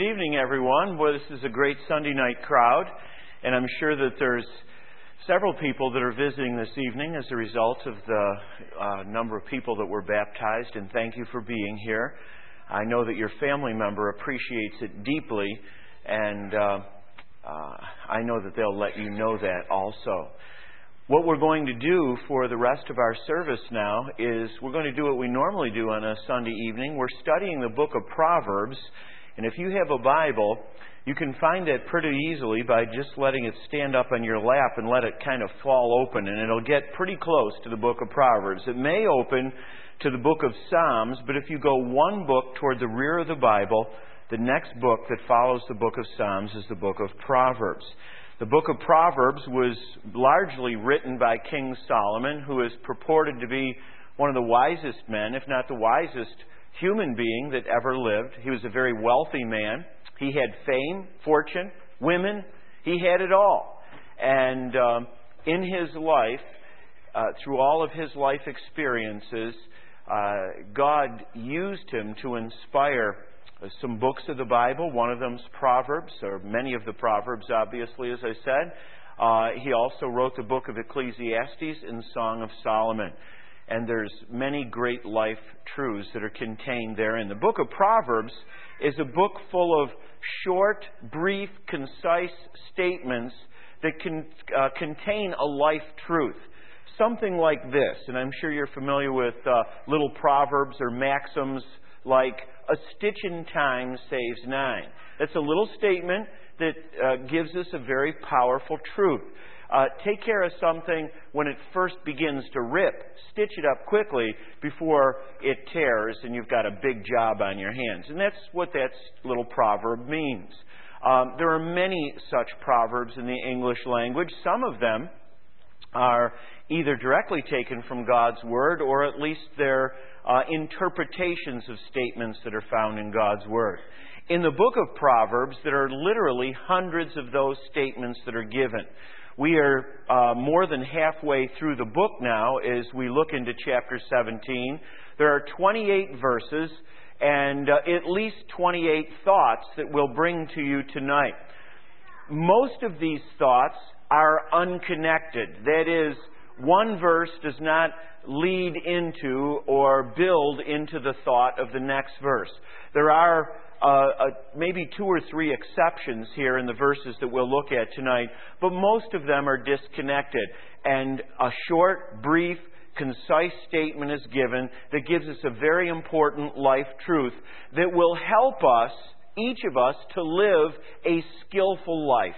Good evening, everyone. Boy, this is a great Sunday night crowd, and I'm sure that there's several people that are visiting this evening as a result of the number of people that were baptized, and thank you for being here. I know that your family member appreciates it deeply, and I know that they'll let you know that also. What we're going to do for the rest of our service now is we're going to do what we normally do on a Sunday evening. We're studying the book of Proverbs, and if you have a Bible, you can find it pretty easily by just letting it stand up on your lap and let it kind of fall open, and it'll get pretty close to the book of Proverbs. It may open to the book of Psalms, but if you go one book toward the rear of the Bible, the next book that follows the book of Psalms is the book of Proverbs. The book of Proverbs was largely written by King Solomon, who is purported to be one of the wisest men, if not the wisest human being that ever lived. He was a very wealthy man. He had fame, fortune, women. He had it all. And in his life, through all of his life experiences, God used him to inspire some books of the Bible. One of them's Proverbs, or many of the Proverbs, obviously, as I said. He also wrote the book of Ecclesiastes and Song of Solomon. And there's many great life truths that are contained therein. The book of Proverbs is a book full of short, brief, concise statements that can contain a life truth. Something like this, and I'm sure you're familiar with little proverbs or maxims like, "A stitch in time saves 9." That's a little statement that gives us a very powerful truth. Take care of something when it first begins to rip. Stitch it up quickly before it tears and you've got a big job on your hands. And that's what that little proverb means. There are many such proverbs in the English language. Some of them are either directly taken from God's Word, or at least they're interpretations of statements that are found in God's Word. In the book of Proverbs, there are literally hundreds of those statements that are given. We are more than halfway through the book now as we look into chapter 17. There are 28 verses and at least 28 thoughts that we'll bring to you tonight. Most of these thoughts are unconnected. That is, one verse does not lead into or build into the thought of the next verse. There are maybe 2 or 3 exceptions here in the verses that we'll look at tonight, but most of them are disconnected. And a short, brief, concise statement is given that gives us a very important life truth that will help us, each of us, to live a skillful life.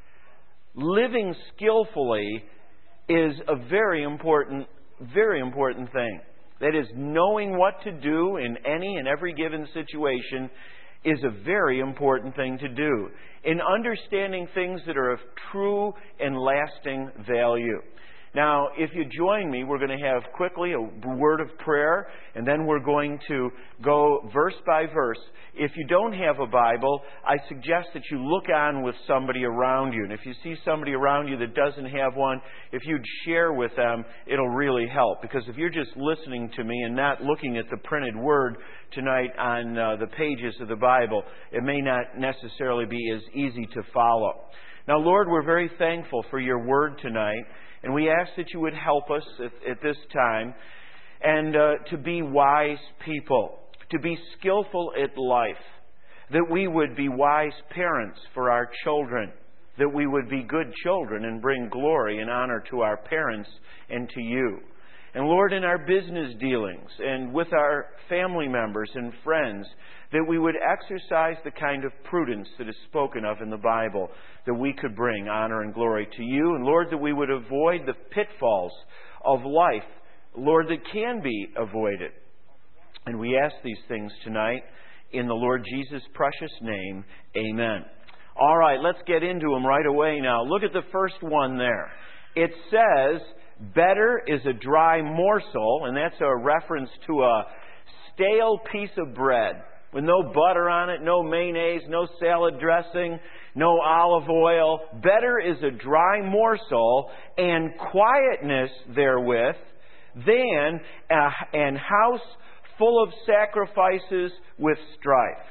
Living skillfully is a very important thing. That is, knowing what to do in any and every given situation is a very important thing to do. In understanding things that are of true and lasting value. Now, if you join me, we're going to have quickly a word of prayer, and then we're going to go verse by verse. If you don't have a Bible, I suggest that you look on with somebody around you. And if you see somebody around you that doesn't have one, if you'd share with them, it'll really help. Because if you're just listening to me and not looking at the printed word tonight on the pages of the Bible, it may not necessarily be as easy to follow. Now, Lord, we're very thankful for your word tonight. And we ask that you would help us at this time and to be wise people, to be skillful at life, that we would be wise parents for our children, that we would be good children and bring glory and honor to our parents and to you. And Lord, in our business dealings and with our family members and friends, that we would exercise the kind of prudence that is spoken of in the Bible, that we could bring honor and glory to you. And Lord, that we would avoid the pitfalls of life, Lord, that can be avoided. And we ask these things tonight in the Lord Jesus' precious name. Amen. All right, let's get into them right away now. Look at the first one there. It says, "Better is a dry morsel," and that's a reference to a stale piece of bread with no butter on it, no mayonnaise, no salad dressing, no olive oil. "Better is a dry morsel and quietness therewith than an house full of sacrifices with strife."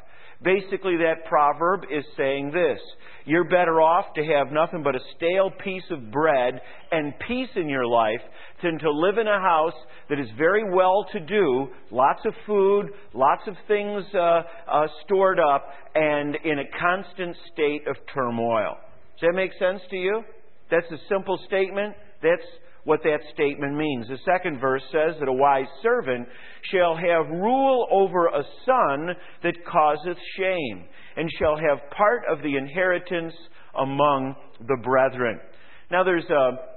Basically, that proverb is saying this: you're better off to have nothing but a stale piece of bread and peace in your life than to live in a house that is very well to do, lots of food, lots of things stored up, and in a constant state of turmoil. Does that make sense to you? That's a simple statement. That's what that statement means. The second verse says that a wise servant shall have rule over a son that causeth shame, and shall have part of the inheritance among the brethren. Now there's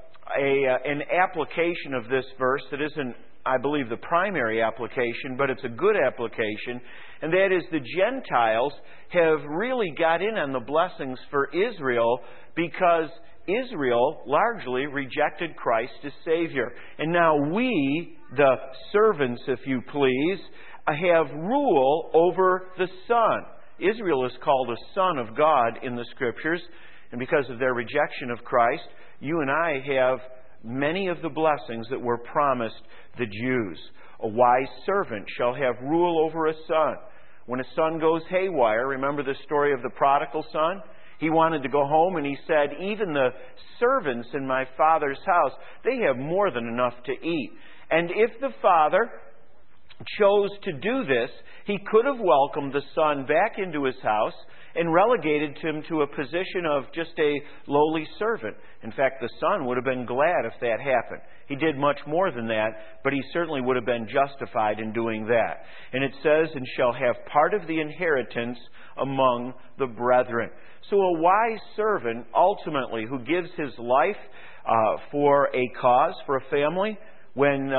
an application of this verse that isn't, I believe, the primary application, but it's a good application, and that is the Gentiles have really got in on the blessings for Israel because Israel largely rejected Christ as Savior. And now we, the servants, if you please, have rule over the Son. Israel is called a son of God in the Scriptures, and because of their rejection of Christ, you and I have many of the blessings that were promised the Jews. A wise servant shall have rule over a son. When a son goes haywire, remember the story of the prodigal son? He wanted to go home, and he said, even the servants in my father's house, they have more than enough to eat. And if the father chose to do this, he could have welcomed the son back into his house and relegated him to a position of just a lowly servant. In fact, the son would have been glad if that happened. He did much more than that, but he certainly would have been justified in doing that. And it says, and shall have part of the inheritance among the brethren. So a wise servant, ultimately, who gives his life for a cause, for a family, when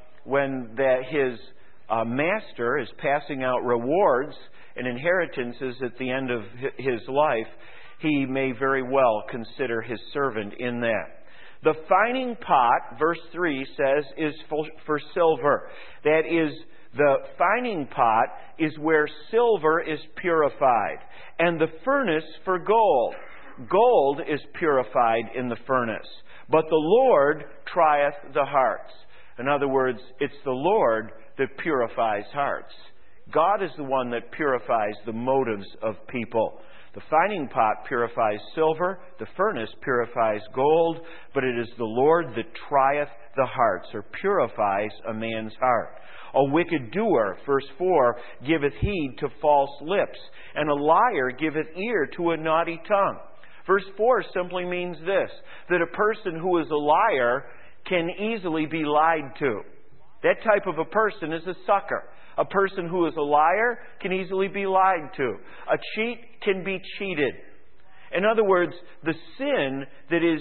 his master is passing out rewards and inheritances at the end of his life, he may very well consider his servant in that. The fining pot, verse 3 says, is for silver. That is, the fining pot is where silver is purified, and the furnace for gold. Gold is purified in the furnace, but the Lord trieth the hearts. In other words, it's the Lord that purifies hearts. God is the one that purifies the motives of people. The fining pot purifies silver, the furnace purifies gold, but it is the Lord that trieth the hearts, or purifies a man's heart. A wicked doer, verse 4, giveth heed to false lips, and a liar giveth ear to a naughty tongue. Verse 4 simply means this, that a person who is a liar can easily be lied to. That type of a person is a sucker. A person who is a liar can easily be lied to. A cheat can be cheated. In other words, the sin that is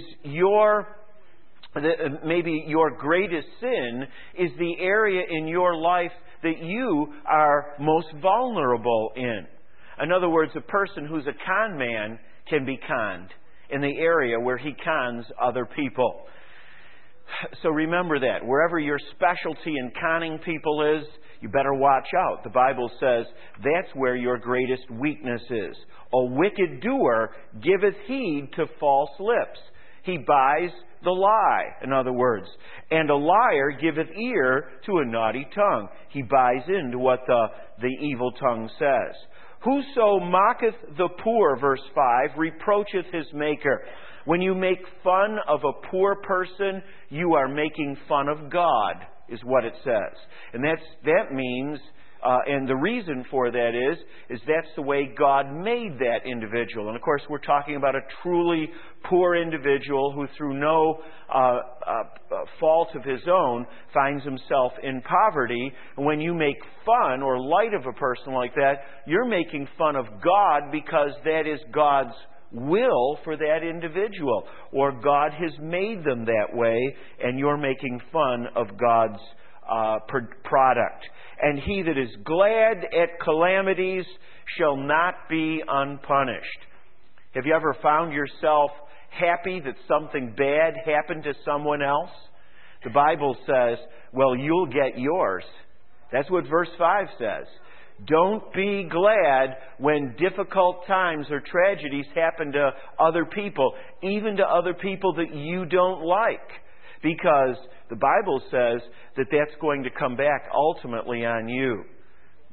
maybe your greatest sin is the area in your life that you are most vulnerable in. In other words, a person who's a con man can be conned in the area where he cons other people. So remember that. Wherever your specialty in conning people is, you better watch out. The Bible says that's where your greatest weakness is. A wicked doer giveth heed to false lips. He buys the lie, in other words. And a liar giveth ear to a naughty tongue. He buys into what the evil tongue says. Whoso mocketh the poor, verse 5, reproacheth his maker. When you make fun of a poor person, you are making fun of God, is what it says. And that means, and the reason for that is that's the way God made that individual. And of course, we're talking about a truly poor individual who, through no fault of his own, finds himself in poverty. And when you make fun or light of a person like that, you're making fun of God, because that is God's will for that individual, or God has made them that way, and you're making fun of God's product. And he that is glad at calamities shall not be unpunished. Have you ever found yourself happy that something bad happened to someone else? The Bible says, well, you'll get yours. That's what verse 5 says. Don't be glad when difficult times or tragedies happen to other people, even to other people that you don't like, because the Bible says that that's going to come back ultimately on you.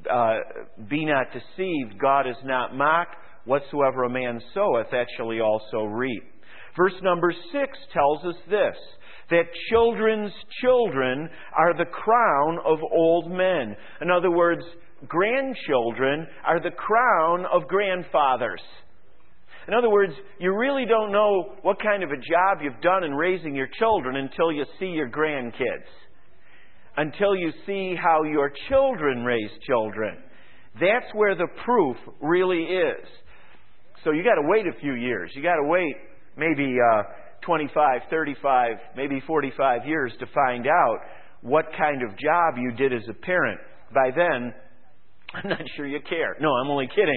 Be not deceived, God is not mocked. Whatsoever a man soweth, that shall he also reap. Verse number 6 tells us this, that children's children are the crown of old men. In other words, grandchildren are the crown of grandfathers. In other words, you really don't know what kind of a job you've done in raising your children until you see your grandkids. Until you see how your children raise children. That's where the proof really is. So you got to wait a few years. You got to wait maybe 25, 35, maybe 45 years to find out what kind of job you did as a parent. By then, I'm not sure you care. No, I'm only kidding.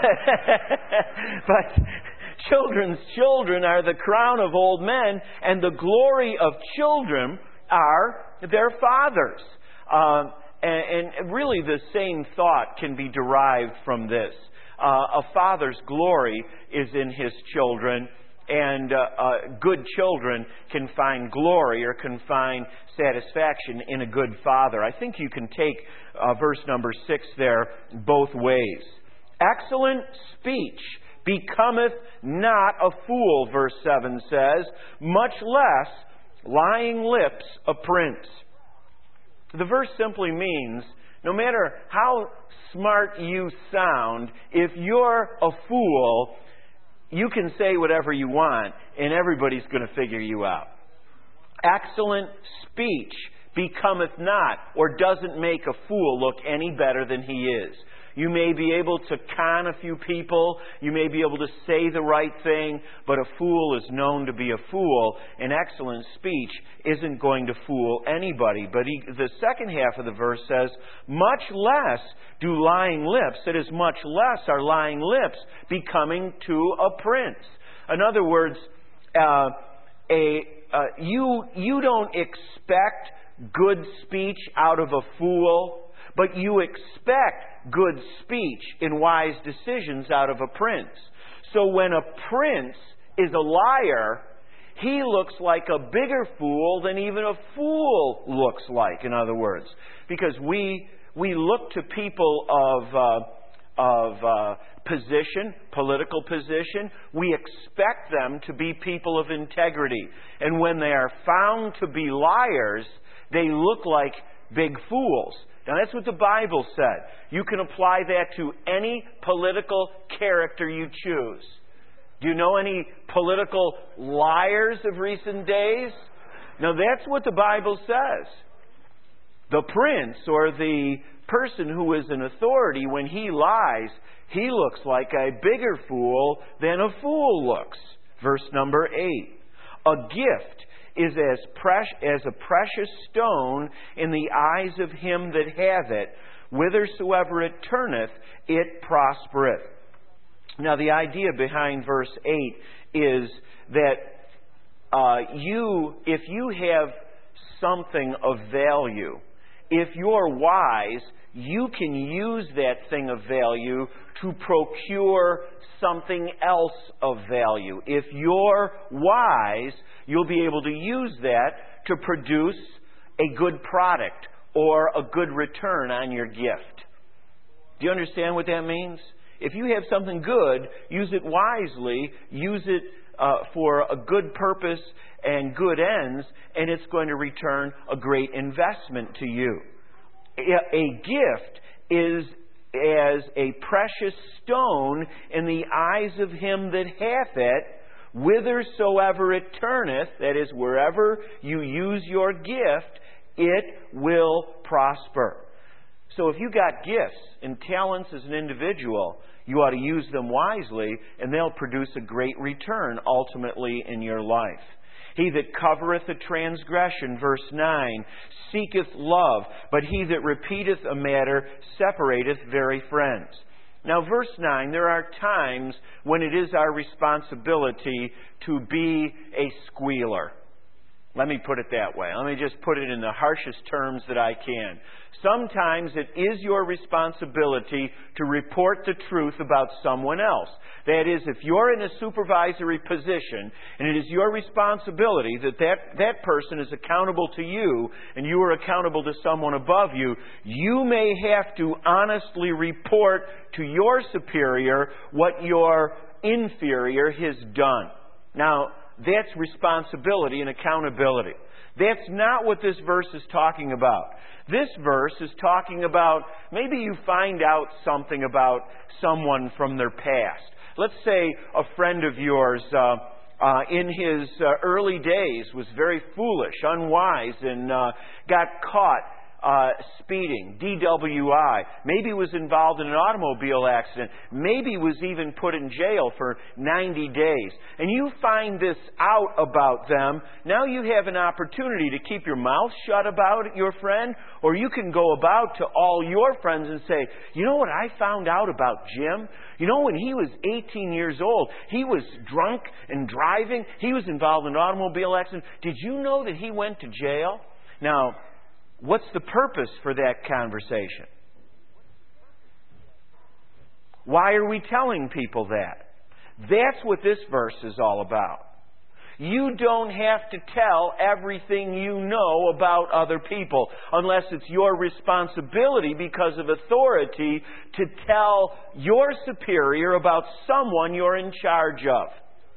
But children's children are the crown of old men, and the glory of children are their fathers. And really the same thought can be derived from this. A father's glory is in his children, and good children can find glory or can find satisfaction in a good father. I think you can take verse number 6 there both ways. Excellent speech becometh not a fool, verse 7 says, much less lying lips a prince. The verse simply means, no matter how smart you sound, if you're a fool, you can say whatever you want, and everybody's going to figure you out. Excellent speech becometh not, or doesn't make a fool look any better than he is. You may be able to con a few people. You may be able to say the right thing. But a fool is known to be a fool. And excellent speech isn't going to fool anybody. But the second half of the verse says, much less do lying lips, that is, much less are lying lips becoming to a prince. In other words, you don't expect good speech out of a fool, but you expect good speech and wise decisions out of a prince. So when a prince is a liar, he looks like a bigger fool than even a fool looks like, in other words. Because we look to people of position, political position. We expect them to be people of integrity. And when they are found to be liars, they look like big fools. Now that's what the Bible said. You can apply that to any political character you choose. Do you know any political liars of recent days? Now that's what the Bible says. The prince, or the person who is in authority, when he lies, he looks like a bigger fool than a fool looks. Verse number 8. A gift is as a precious stone in the eyes of him that hath it. Whithersoever it turneth, it prospereth. Now the idea behind verse 8 is that if you have something of value, if you're wise, you can use that thing of value to procure something else of value. If you're wise, you'll be able to use that to produce a good product or a good return on your gift. Do you understand what that means? If you have something good, use it wisely, use it for a good purpose and good ends, and it's going to return a great investment to you. A gift is as a precious stone in the eyes of him that hath it. Whithersoever it turneth, that is, wherever you use your gift, it will prosper. So if you got gifts and talents as an individual, you ought to use them wisely, and they'll produce a great return ultimately in your life. He that covereth a transgression, verse 9, seeketh love, but he that repeateth a matter separateth very friends. Now, verse 9, there are times when it is our responsibility to be a squealer. Let me put it that way. Let me just put it in the harshest terms that I can. Sometimes it is your responsibility to report the truth about someone else. That is, if you're in a supervisory position and it is your responsibility that person is accountable to you and you are accountable to someone above you, you may have to honestly report to your superior what your inferior has done. Now, that's responsibility and accountability. That's not what this verse is talking about. This verse is talking about maybe you find out something about someone from their past. Let's say a friend of yours in his early days was very foolish, unwise, and got caught speeding, DWI. Maybe was involved in an automobile accident. Maybe was even put in jail for 90 days. And you find this out about them. Now you have an opportunity to keep your mouth shut about your friend, or you can go about to all your friends and say, you know what I found out about Jim? You know, when he was 18 years old, he was drunk and driving. He was involved in an automobile accident. Did you know that he went to jail? Now, what's the purpose for that conversation? Why are we telling people that? That's what this verse is all about. You don't have to tell everything you know about other people unless it's your responsibility because of authority to tell your superior about someone you're in charge of.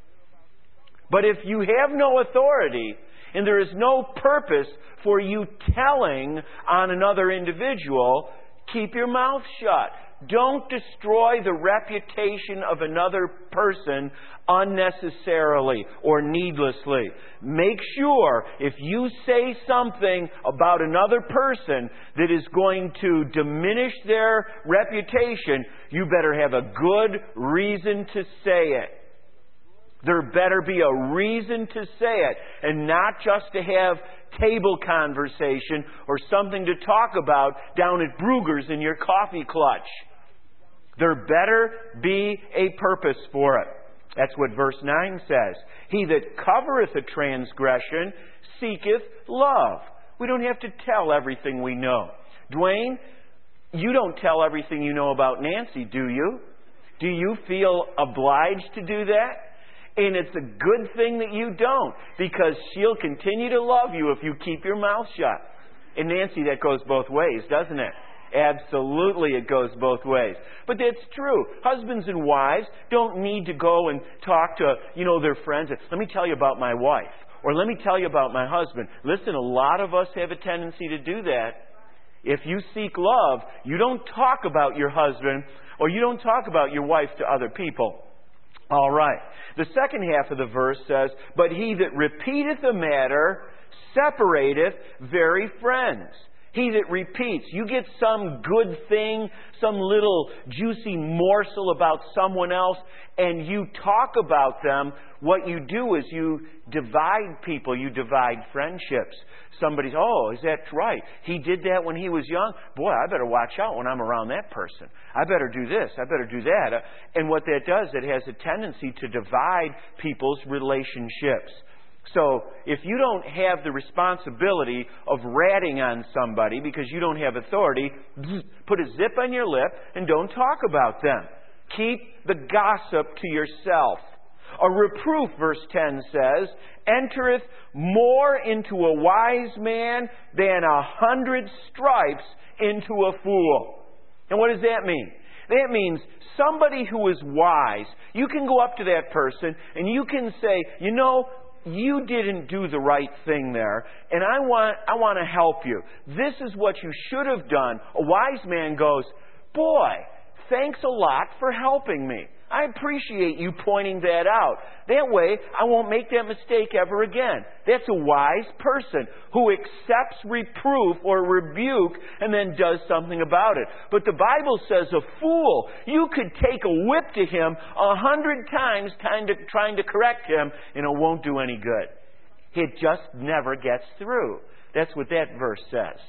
But if you have no authority and there is no purpose for you telling on another individual, keep your mouth shut. Don't destroy the reputation of another person unnecessarily or needlessly. Make sure if you say something about another person that is going to diminish their reputation, you better have a good reason to say it. There better be a reason to say it, and not just to have table conversation or something to talk about down at Brugger's in your coffee clutch. There better be a purpose for it. That's what verse 9 says. He that covereth a transgression seeketh love. We don't have to tell everything we know. Dwayne, you don't tell everything you know about Nancy, do you? Do you feel obliged to do that? And it's a good thing that you don't, because she'll continue to love you if you keep your mouth shut. And Nancy, that goes both ways, doesn't it? Absolutely, it goes both ways. But that's true. Husbands and wives don't need to go and talk to, their friends. Let me tell you about my wife. Or let me tell you about my husband. Listen, a lot of us have a tendency to do that. If you seek love, you don't talk about your husband or you don't talk about your wife to other people. All right. The second half of the verse says, but he that repeateth a matter separateth very friends. He that repeats. You get some good thing, some little juicy morsel about someone else, and you talk about them. What you do is you divide people. You divide friendships. Somebody's, is that right? He did that when he was young? Boy, I better watch out when I'm around that person. I better do this. I better do that. And what that does, it has a tendency to divide people's relationships. So, if you don't have the responsibility of ratting on somebody because you don't have authority, put a zip on your lip and don't talk about them. Keep the gossip to yourself. A reproof, verse 10 says, entereth more into a wise man than 100 stripes into a fool. And what does that mean? That means somebody who is wise, you can go up to that person and you can say, you didn't do the right thing there, and I want to help you. This is what you should have done. A wise man goes, boy, thanks a lot for helping me. I appreciate you pointing that out. That way, I won't make that mistake ever again. That's a wise person who accepts reproof or rebuke and then does something about it. But the Bible says a fool, you could take a whip to him 100 times trying to correct him, and it won't do any good. It just never gets through. That's what that verse says.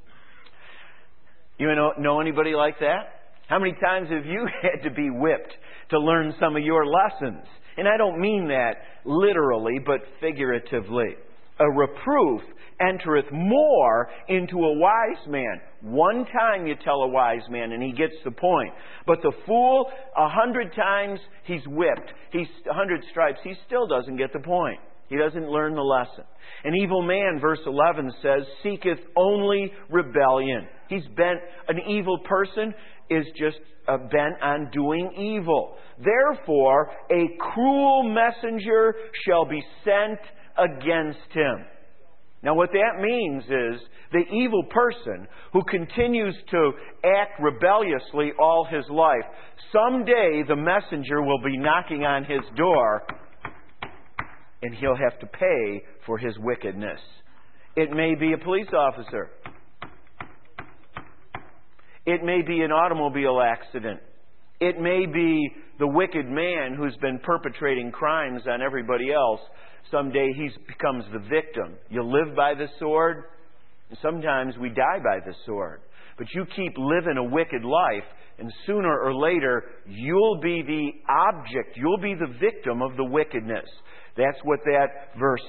You know anybody like that? How many times have you had to be whipped to learn some of your lessons? And I don't mean that literally, but figuratively. a reproof entereth more into a wise man. One time you tell a wise man and he gets the point. But the fool, 100 times he's whipped. 100 stripes, he still doesn't get the point. He doesn't learn the lesson. An evil man, verse 11 says, seeketh only rebellion. An evil person is just bent on doing evil. Therefore, a cruel messenger shall be sent against him. Now what that means is the evil person who continues to act rebelliously all his life, someday the messenger will be knocking on his door and he'll have to pay for his wickedness. It may be a police officer. It may be an automobile accident. It may be the wicked man who's been perpetrating crimes on everybody else. Someday he becomes the victim. You live by the sword, and sometimes we die by the sword. But you keep living a wicked life, and sooner or later you'll be the object, you'll be the victim of the wickedness. That's what that verse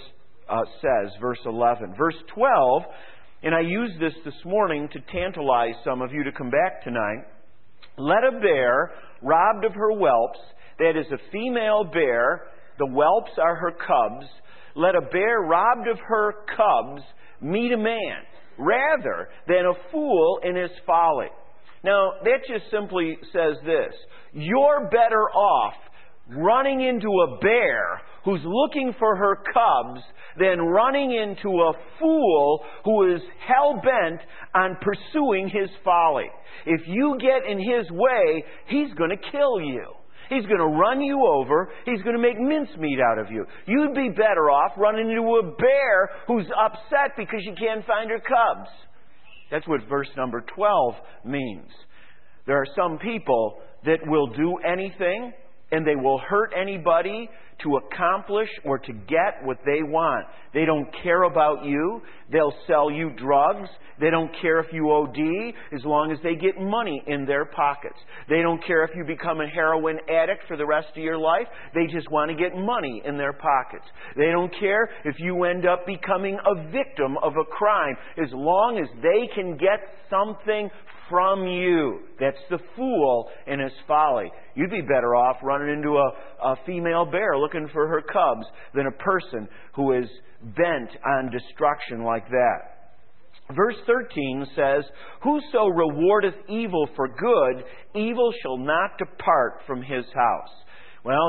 says, verse 11. Verse 12, and I used this morning to tantalize some of you to come back tonight. Let a bear robbed of her whelps, that is a female bear, the whelps are her cubs. Let a bear robbed of her cubs meet a man, rather than a fool in his folly. Now, that just simply says this. You're better off running into a bear who's looking for her cubs than running into a fool who is hell-bent on pursuing his folly. If you get in his way, he's going to kill you. He's going to run you over. He's going to make mincemeat out of you. You'd be better off running into a bear who's upset because you can't find her cubs. That's what verse number 12 means. There are some people that will do anything and they will hurt anybody to accomplish or to get what they want. They don't care about you. They'll sell you drugs. They don't care if you OD as long as they get money in their pockets. They don't care if you become a heroin addict for the rest of your life. They just want to get money in their pockets. They don't care if you end up becoming a victim of a crime as long as they can get something from you. That's the fool in his folly. You'd be better off running into a female bear looking for her cubs than a person who is bent on destruction like that. Verse 13 says, whoso rewardeth evil for good, evil shall not depart from his house. Well,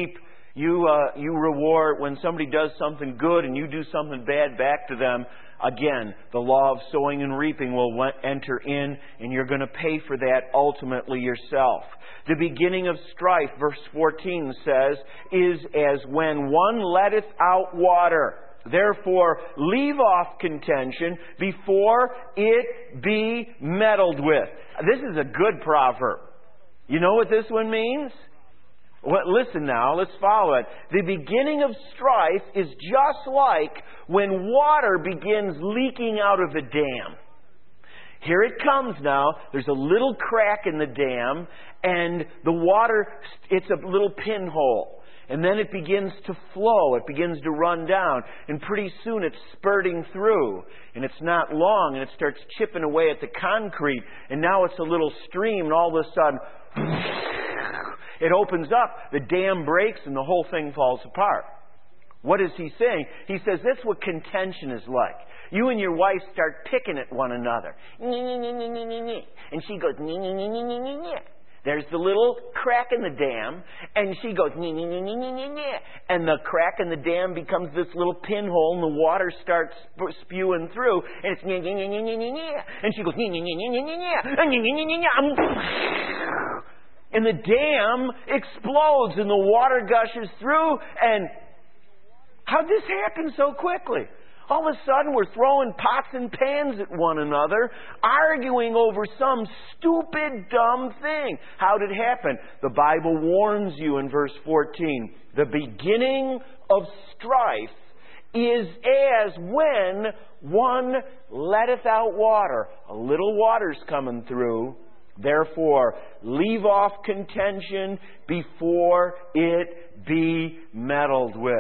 you reward when somebody does something good and you do something bad back to them. Again, the law of sowing and reaping will enter in, and you're going to pay for that ultimately yourself. The beginning of strife, verse 14 says, is as when one letteth out water. Therefore, leave off contention before it be meddled with. This is a good proverb. You know what this one means? Well, listen now, let's follow it. The beginning of strife is just like when water begins leaking out of a dam. Here it comes now. There's a little crack in the dam, and the water, it's a little pinhole. And then it begins to flow. It begins to run down. And pretty soon it's spurting through. And it's not long, and it starts chipping away at the concrete. And now it's a little stream, and all of a sudden, it opens up, the dam breaks, and the whole thing falls apart. What is he saying? He says that's what contention is like. You and your wife start picking at one another. And she goes, there's the little crack in the dam, and she goes, and the crack in the dam becomes this little pinhole, and the water starts spewing through, and it's and she goes, and the dam explodes, and the water gushes through, and how'd this happen so quickly? All of a sudden, we're throwing pots and pans at one another, arguing over some stupid, dumb thing. How did it happen? The Bible warns you in verse 14. The beginning of strife is as when one letteth out water. A little water's coming through. Therefore, leave off contention before it be meddled with.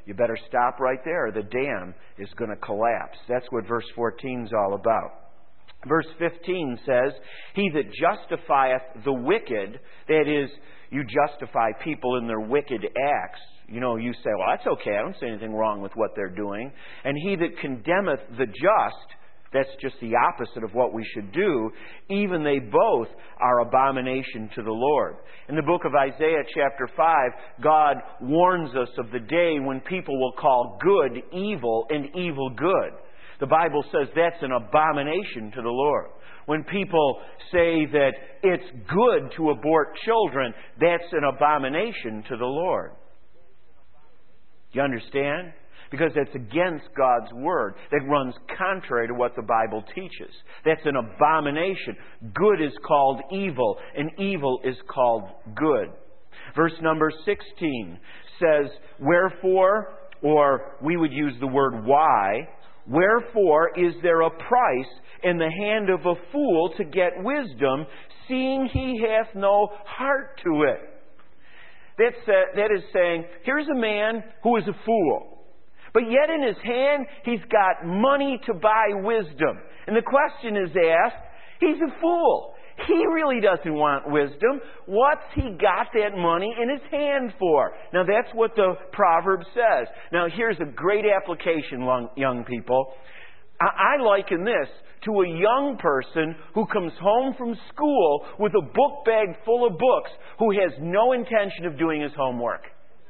you better stop right there. The dam is going to collapse. That's what verse 14 is all about. Verse 15 says, He that justifieth the wicked, that is, you justify people in their wicked acts. You know, you say, well, that's okay. I don't see anything wrong with what they're doing. And he that condemneth the just, that's just the opposite of what we should do. Even they both are abomination to the Lord. In the book of Isaiah chapter 5, God warns us of the day when people will call good evil and evil good. The Bible says that's an abomination to the Lord. When people say that it's good to abort children, that's an abomination to the Lord. Do you understand? Because that's against God's Word. That runs contrary to what the Bible teaches. That's an abomination. Good is called evil, and evil is called good. Verse number 16 says, Wherefore, or we would use the word why, wherefore is there a price in the hand of a fool to get wisdom, seeing he hath no heart to it? That is saying, here's a man who is a fool. But yet in his hand, he's got money to buy wisdom. And the question is asked, he's a fool. He really doesn't want wisdom. What's he got that money in his hand for? Now that's what the proverb says. Now here's a great application, young people. I liken this to a young person who comes home from school with a book bag full of books who has no intention of doing his homework.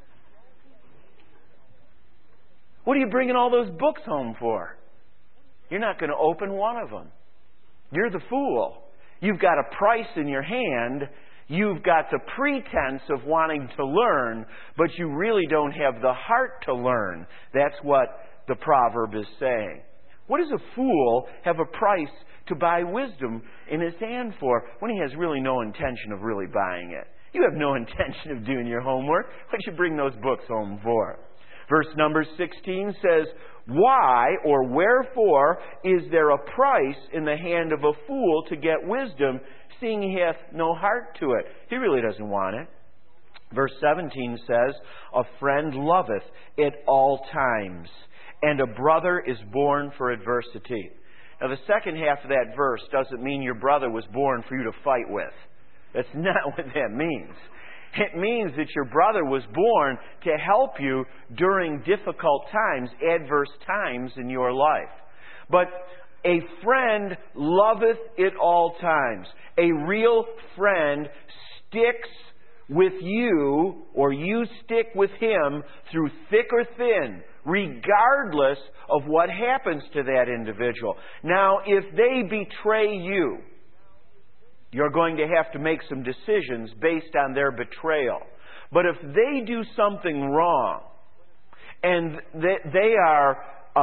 What are you bringing all those books home for? You're not going to open one of them. You're the fool. You've got a price in your hand. You've got the pretense of wanting to learn, but you really don't have the heart to learn. That's what the proverb is saying. What does a fool have a price to buy wisdom in his hand for when he has really no intention of really buying it? You have no intention of doing your homework. What you bring those books home for? Verse number 16 says, Why or wherefore is there a price in the hand of a fool to get wisdom, seeing he hath no heart to it? He really doesn't want it. Verse 17 says, A friend loveth at all times, and a brother is born for adversity. Now the second half of that verse doesn't mean your brother was born for you to fight with. That's not what that means. It means that your brother was born to help you during difficult times, adverse times in your life. But a friend loveth at all times. A real friend sticks with you, or you stick with him through thick or thin, regardless of what happens to that individual. Now, if they betray you, you're going to have to make some decisions based on their betrayal. But if they do something wrong, and they are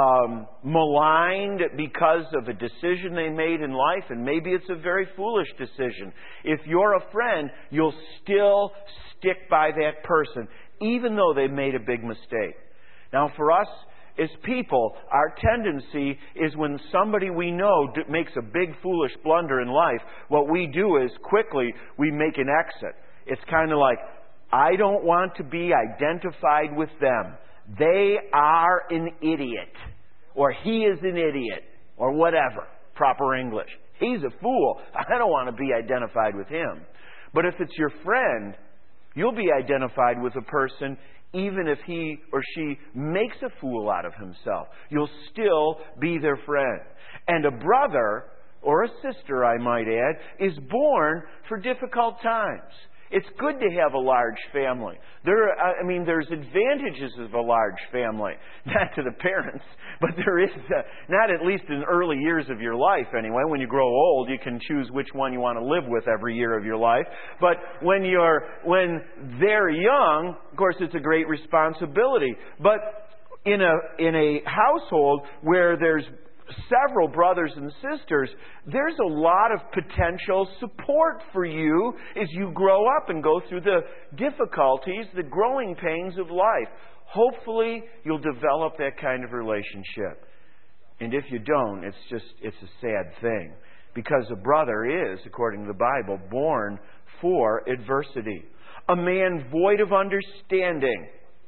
maligned because of a decision they made in life, and maybe it's a very foolish decision, if you're a friend, you'll still stick by that person, even though they made a big mistake. Now, for us as people, our tendency is when somebody we know makes a big foolish blunder in life, what we do is quickly we make an exit. It's kind of like, I don't want to be identified with them. They are an idiot. Or he is an idiot. Or whatever. Proper English. He's a fool. I don't want to be identified with him. But if it's your friend, you'll be identified with a person even if he or she makes a fool out of himself. You'll still be their friend. And a brother, or a sister I might add, is born for difficult times. It's good to have a large family. There's advantages of a large family. Not to the parents, but there is, not at least in early years of your life anyway. When you grow old, you can choose which one you want to live with every year of your life. But when they're young, of course, it's a great responsibility. But in a household where there's several brothers and sisters, there's a lot of potential support for you as you grow up and go through the difficulties, the growing pains of life. Hopefully, you'll develop that kind of relationship. And if you don't, it's a sad thing. Because a brother is, according to the Bible, born for adversity. A man void of understanding.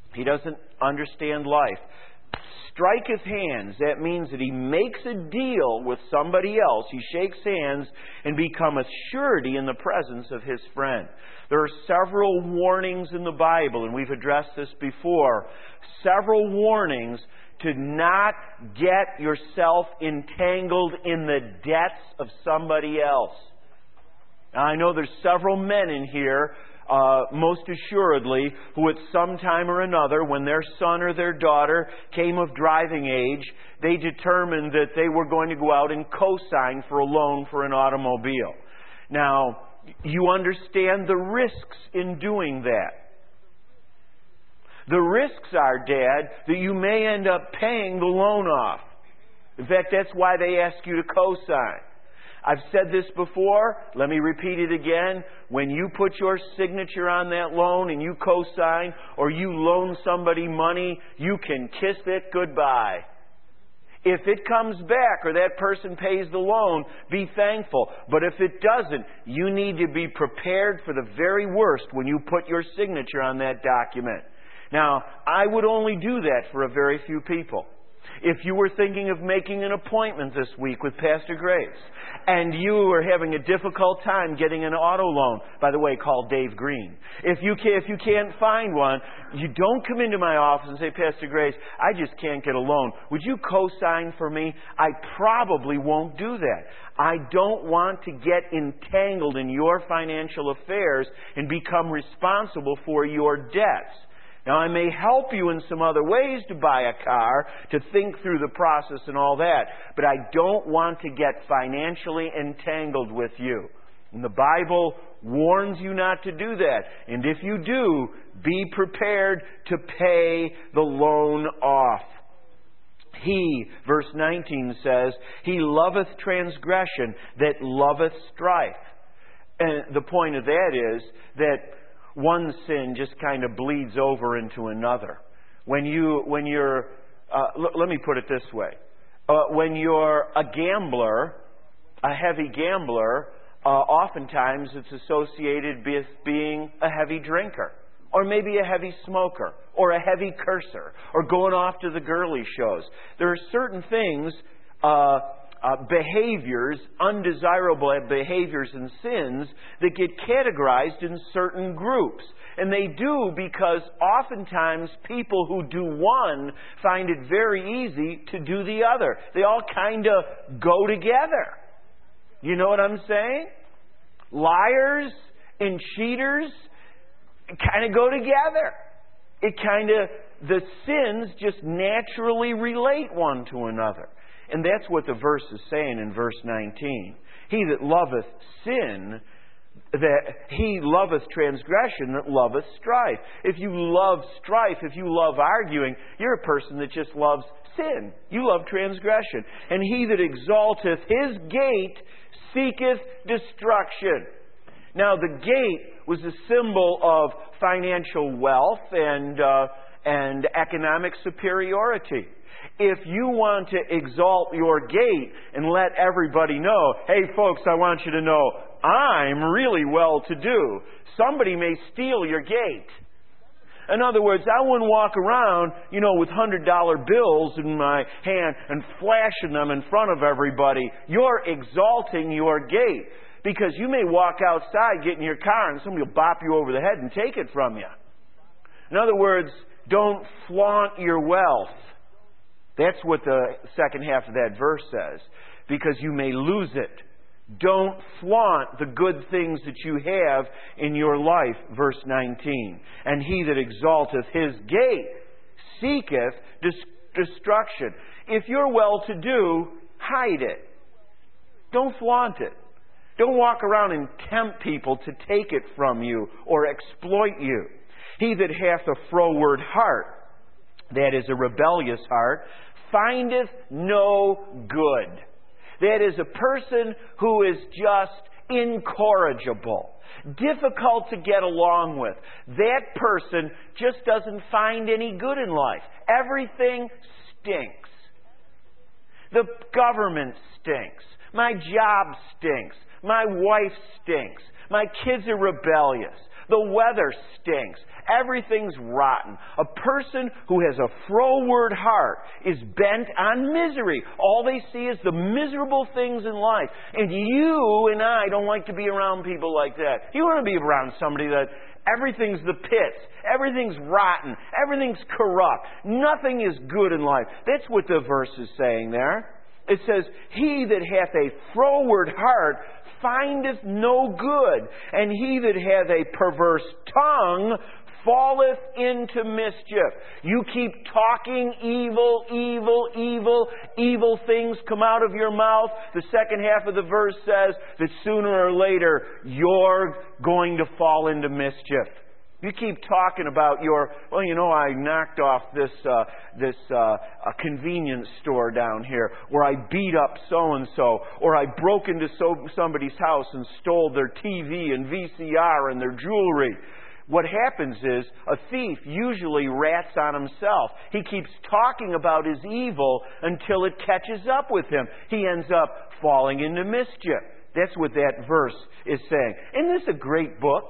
He doesn't understand life. Striketh hands. That means that he makes a deal with somebody else. He shakes hands and becometh surety in the presence of his friend. There are several warnings in the Bible, and we've addressed this before. Several warnings to not get yourself entangled in the debts of somebody else. Now, I know there's several men in here, most assuredly, who at some time or another, when their son or their daughter came of driving age, they determined that they were going to go out and co-sign for a loan for an automobile. Now, you understand the risks in doing that. The risks are, Dad, that you may end up paying the loan off. In fact, that's why they ask you to co-sign. I've said this before. Let me repeat it again. When you put your signature on that loan and you co-sign, or you loan somebody money, you can kiss it goodbye. If it comes back or that person pays the loan, be thankful. But if it doesn't, you need to be prepared for the very worst when you put your signature on that document. Now, I would only do that for a very few people. If you were thinking of making an appointment this week with Pastor Grace, and you are having a difficult time getting an auto loan, by the way, call Dave Green. If you can't find one, you don't come into my office and say, Pastor Grace, I just can't get a loan. Would you co-sign for me? I probably won't do that. I don't want to get entangled in your financial affairs and become responsible for your debts. Now, I may help you in some other ways to buy a car, to think through the process and all that, but I don't want to get financially entangled with you. And the Bible warns you not to do that. And if you do, be prepared to pay the loan off. He, verse 19 says, he loveth transgression that loveth strife. And the point of that is that one sin just kind of bleeds over into another. Let me put it this way. When you're a gambler, a heavy gambler, oftentimes it's associated with being a heavy drinker, or maybe a heavy smoker, or a heavy cursor, or going off to the girly shows. There are certain things, behaviors, undesirable behaviors and sins that get categorized in certain groups. And they do because oftentimes people who do one find it very easy to do the other. They all kind of go together. You know what I'm saying? Liars and cheaters kind of go together. The sins just naturally relate one to another. And that's what the verse is saying in verse 19. He that loveth sin, that he loveth transgression, that loveth strife. If you love strife, if you love arguing, you're a person that just loves sin. You love transgression. And he that exalteth his gate seeketh destruction. Now, the gate was a symbol of financial wealth and economic superiority. If you want to exalt your gate and let everybody know, hey folks, I want you to know, I'm really well-to-do, somebody may steal your gate. In other words, I wouldn't walk around, with $100 bills in my hand and flashing them in front of everybody. You're exalting your gate. Because you may walk outside, get in your car, and somebody will bop you over the head and take it from you. In other words, don't flaunt your wealth. That's what the second half of that verse says. Because you may lose it. Don't flaunt the good things that you have in your life. Verse 19. And he that exalteth his gate seeketh destruction. If you're well-to-do, hide it. Don't flaunt it. Don't walk around and tempt people to take it from you or exploit you. He that hath a froward heart, that is a rebellious heart, findeth no good. That is a person who is just incorrigible, difficult to get along with. That person just doesn't find any good in life. Everything stinks. The government stinks. My job stinks. My wife stinks. My kids are rebellious. The weather stinks. Everything's rotten. A person who has a froward heart is bent on misery. All they see is the miserable things in life. And you and I don't like to be around people like that. You want to be around somebody that everything's the pits. Everything's rotten. Everything's corrupt. Nothing is good in life. That's what the verse is saying there. It says, he that hath a froward heart findeth no good, and he that hath a perverse tongue falleth into mischief. You keep talking evil things come out of your mouth. The second half of the verse says that sooner or later you're going to fall into mischief. You keep talking about I knocked off this convenience store down here, or I beat up so-and-so, or I broke into somebody's house and stole their TV and VCR and their jewelry. What happens is a thief usually rats on himself. He keeps talking about his evil until it catches up with him. He ends up falling into mischief. That's what that verse is saying. Isn't this a great book?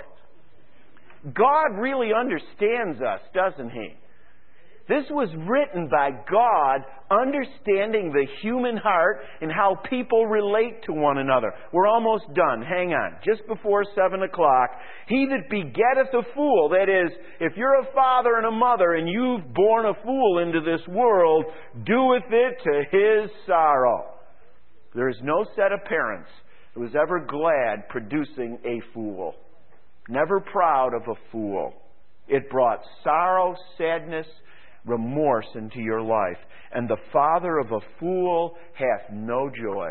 God really understands us, doesn't He? This was written by God understanding the human heart and how people relate to one another. We're almost done. Hang on. Just before 7 o'clock. He that begetteth a fool, that is, if you're a father and a mother and you've born a fool into this world, doeth it to his sorrow. There is no set of parents who was ever glad producing a fool. Never proud of a fool. It brought sorrow, sadness, remorse into your life. And the father of a fool hath no joy.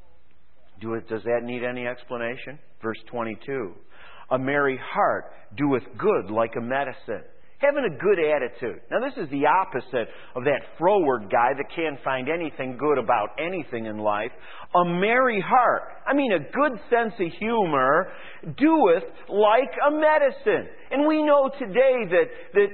Does that need any explanation? Verse 22. A merry heart doeth good like a medicine. Having a good attitude. Now this is the opposite of that froward guy that can't find anything good about anything in life. A merry heart, a good sense of humor, doeth like a medicine. And we know today that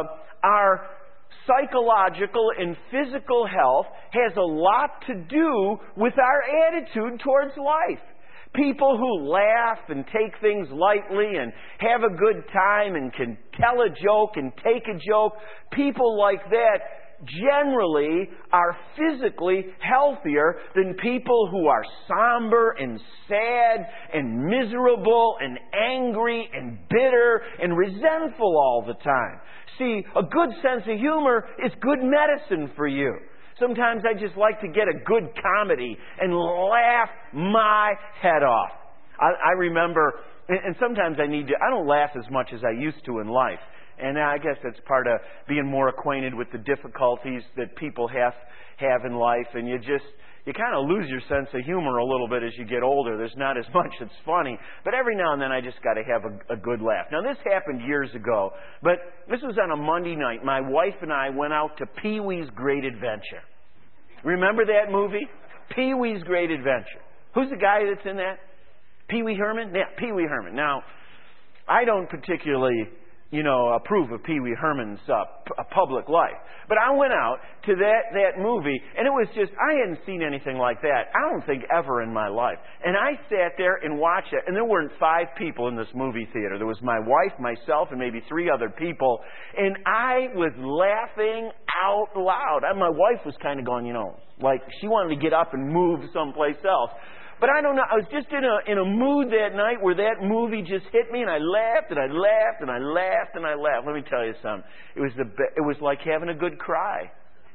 our psychological and physical health has a lot to do with our attitude towards life. People who laugh and take things lightly and have a good time and can tell a joke and take a joke, people like that generally are physically healthier than people who are somber and sad and miserable and angry and bitter and resentful all the time. See, a good sense of humor is good medicine for you. Sometimes I just like to get a good comedy and laugh my head off. I remember, and sometimes I don't laugh as much as I used to in life. And I guess that's part of being more acquainted with the difficulties that people have in life. And you kind of lose your sense of humor a little bit as you get older. There's not as much that's funny. But every now and then I just got to have a good laugh. Now this happened years ago, but this was on a Monday night. My wife and I went out to Pee-wee's Great Adventure. Remember that movie? Pee-wee's Great Adventure. Who's the guy that's in that? Pee-wee Herman? Yeah, Pee-wee Herman. Now, I don't particularly approve of Pee-wee Herman's public life. But I went out to that movie, and it was just, I hadn't seen anything like that, I don't think, ever in my life. And I sat there and watched it, and there weren't 5 people in this movie theater. There was my wife, myself, and maybe 3 other people, and I was laughing out loud. And my wife was kind of going, like she wanted to get up and move someplace else. But I don't know, I was just in a mood that night where that movie just hit me, and I laughed, and I laughed, and I laughed, and I laughed. Let me tell you something. It was like having a good cry.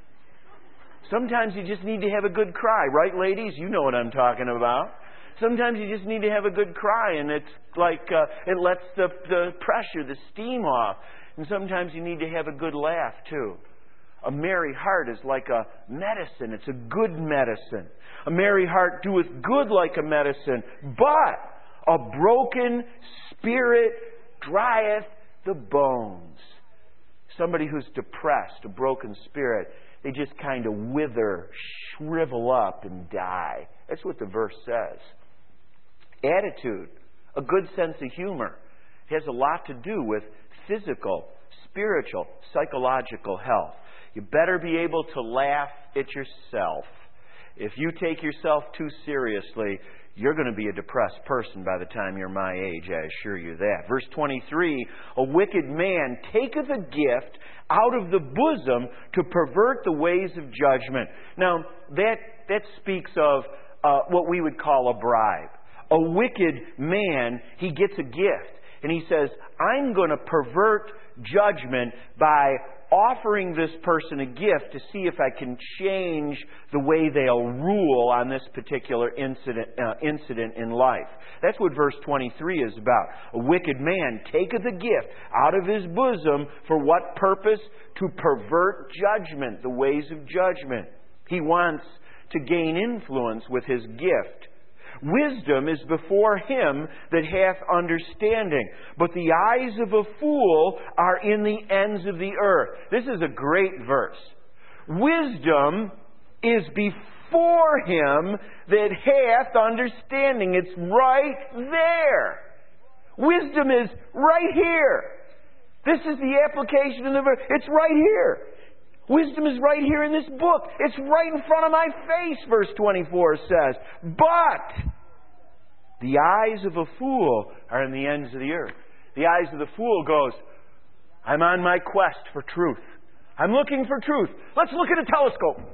Sometimes you just need to have a good cry, right, ladies? You know what I'm talking about. Sometimes you just need to have a good cry, and it's like it lets the pressure, the steam off. And sometimes you need to have a good laugh, too. A merry heart is like a medicine. It's a good medicine. A merry heart doeth good like a medicine, but a broken spirit drieth the bones. Somebody who's depressed, a broken spirit, they just kind of wither, shrivel up, and die. That's what the verse says. Attitude, a good sense of humor, has a lot to do with physical, spiritual, psychological health. You better be able to laugh at yourself. if you take yourself too seriously, you're going to be a depressed person by the time you're my age, I assure you that. Verse 23, a wicked man taketh a gift out of the bosom to pervert the ways of judgment. Now, that speaks of what we would call a bribe. A wicked man, he gets a gift. And he says, I'm going to pervert judgment by offering this person a gift to see if I can change the way they'll rule on this particular incident in life. That's what verse 23 is about. A wicked man taketh a gift out of his bosom for what purpose? To pervert judgment, the ways of judgment. He wants to gain influence with his gift. Wisdom is before him that hath understanding, but the eyes of a fool are in the ends of the earth. This is a great verse. Wisdom is before him that hath understanding. It's right there. Wisdom is right here. This is the application of the verse. It's right here. Wisdom is right here in this book. It's right in front of my face, verse 24 says. But the eyes of a fool are in the ends of the earth. The eyes of the fool goes, I'm on my quest for truth. I'm looking for truth. Let's look at a telescope.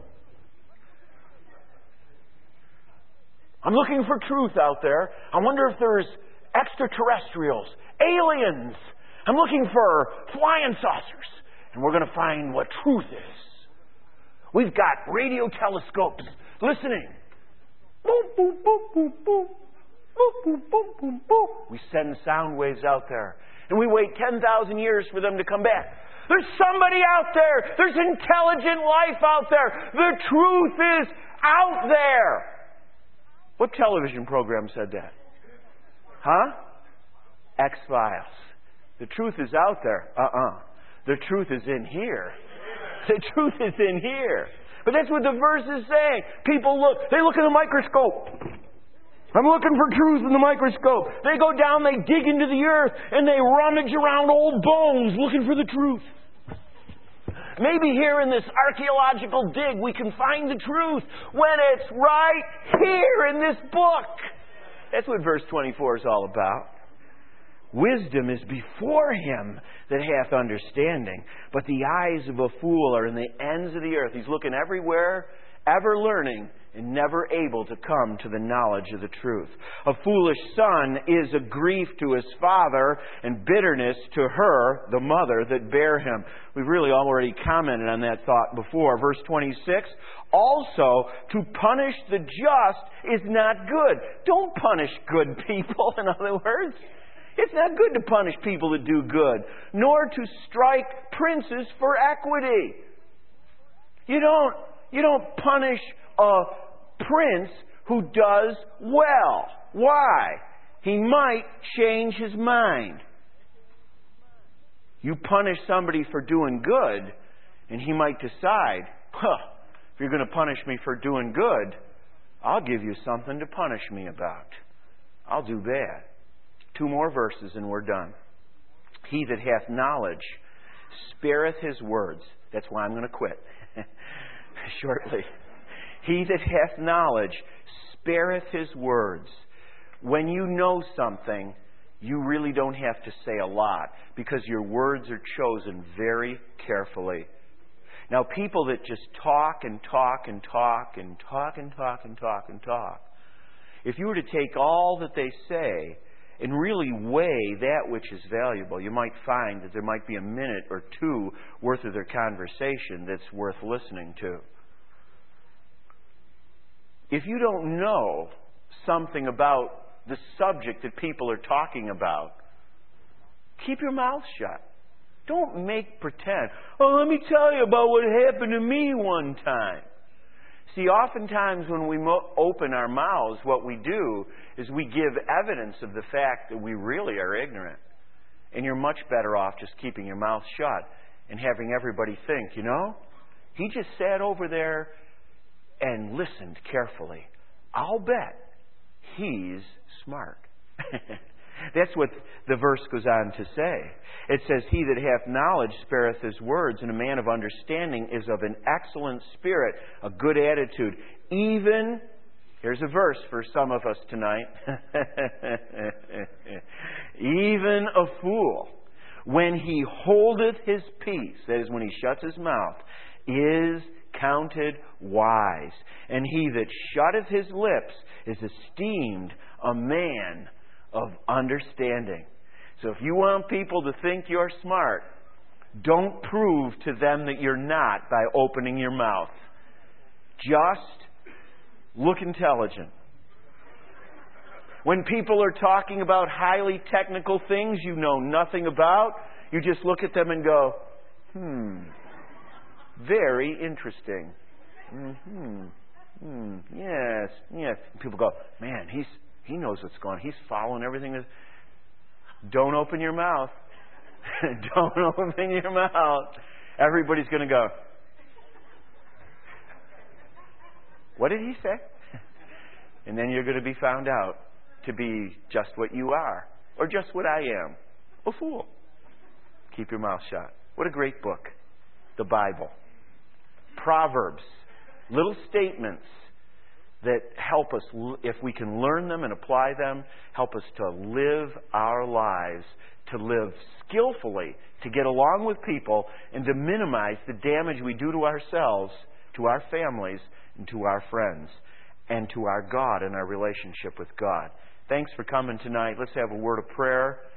I'm looking for truth out there. I wonder if there's extraterrestrials, aliens. I'm looking for flying saucers. And we're going to find what truth is. We've got radio telescopes listening. Boom, boom, boom, boom, boom. Boom, boom, boom, boom, boom. We send sound waves out there. And we wait 10,000 years for them to come back. There's somebody out there. There's intelligent life out there. The truth is out there. What television program said that? Huh? X-Files. The truth is out there. The truth is in here. The truth is in here. But that's what the verse is saying. People they look in the microscope. I'm looking for truth in the microscope. They go down, they dig into the earth, and they rummage around old bones looking for the truth. Maybe here in this archaeological dig we can find the truth when it's right here in this book. That's what verse 24 is all about. Wisdom is before him that hath understanding, but the eyes of a fool are in the ends of the earth. He's looking everywhere, ever learning, and never able to come to the knowledge of the truth. A foolish son is a grief to his father, and bitterness to her, the mother, that bare him. We've really already commented on that thought before. Verse 26, also, to punish the just is not good. Don't punish good people, in other words. It's not good to punish people that do good, nor to strike princes for equity. You don't punish a prince who does well. Why? He might change his mind. You punish somebody for doing good, and he might decide, if you're going to punish me for doing good, I'll give you something to punish me about. I'll do that. 2 more verses and we're done. He that hath knowledge spareth his words. That's why I'm going to quit shortly. He that hath knowledge spareth his words. When you know something, you really don't have to say a lot because your words are chosen very carefully. Now, people that just talk and talk and talk and talk and talk and talk and talk, if you were to take all that they say and really weigh that which is valuable, you might find that there might be a minute or 2 worth of their conversation that's worth listening to. If you don't know something about the subject that people are talking about, keep your mouth shut. Don't make pretend. Oh, let me tell you about what happened to me one time. See, oftentimes when we open our mouths, what we do is we give evidence of the fact that we really are ignorant. And you're much better off just keeping your mouth shut and having everybody think, he just sat over there and listened carefully. I'll bet he's smart. That's what the verse goes on to say. It says, "He that hath knowledge spareth his words, and a man of understanding is of an excellent spirit," a good attitude. Even, here's a verse for some of us tonight, "Even a fool, when he holdeth his peace," that is, when he shuts his mouth, "is counted wise. And he that shutteth his lips is esteemed a man of understanding." So if you want people to think you're smart, don't prove to them that you're not by opening your mouth. Just look intelligent. When people are talking about highly technical things you know nothing about, you just look at them and go, very interesting. Yes. People go, man, he knows what's going on. He's following everything. Don't open your mouth. Don't open your mouth. Everybody's going to go, what did he say? And then you're going to be found out to be just what you are, or just what I am, a fool. Keep your mouth shut. What a great book, the Bible. Proverbs, little statements that help us, if we can learn them and apply them, help us to live our lives, to live skillfully, to get along with people, and to minimize the damage we do to ourselves, to our families, and to our friends, and to our God and our relationship with God. Thanks for coming tonight. Let's have a word of prayer.